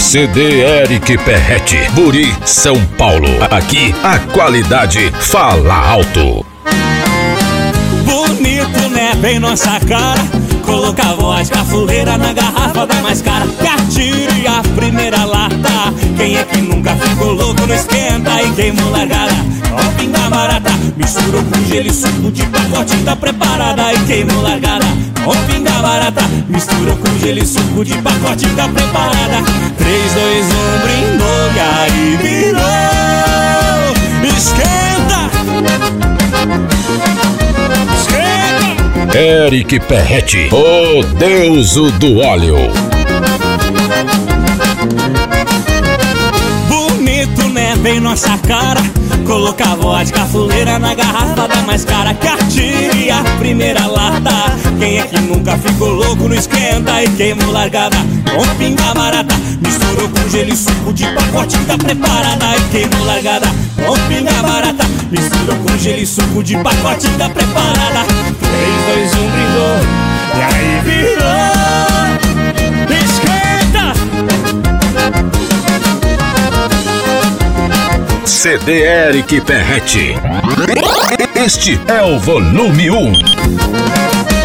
CD Eric Perretti, Buri, São Paulo. Aqui a qualidade fala alto. Bonito, né? Bem nossa cara. Colocar voz cafuleira na garrafa da mais cara. Que atire a primeira lata. Quem é que nunca ficou louco no esquenta e queimou largada? Ó, pinga barata, misturou com gelo e suco de pacote, tá preparada e queimou largada. Ó, pinga barata, misturou com gelo e suco de pacote, tá preparada. 3, 2, 1, brindou e aí virou. Esquenta! Esquenta! Eric Perretti, o deus do óleo. Bonito, né? Bem nossa cara. Colocar vodka fuleira na garrafa da mais cara. Que atire a primeira lata. Quem é que nunca ficou louco no esquenta e queimou largada? Com pinga barata, misturou com gelo e suco de pacote, tá preparada e queimou largada. Com pinga barata, misturou com gelo e suco de pacote, tá preparada. 3, 2, 1, brindou e aí virou. Esquenta! CD Eric Perretti. Este é o volume 1.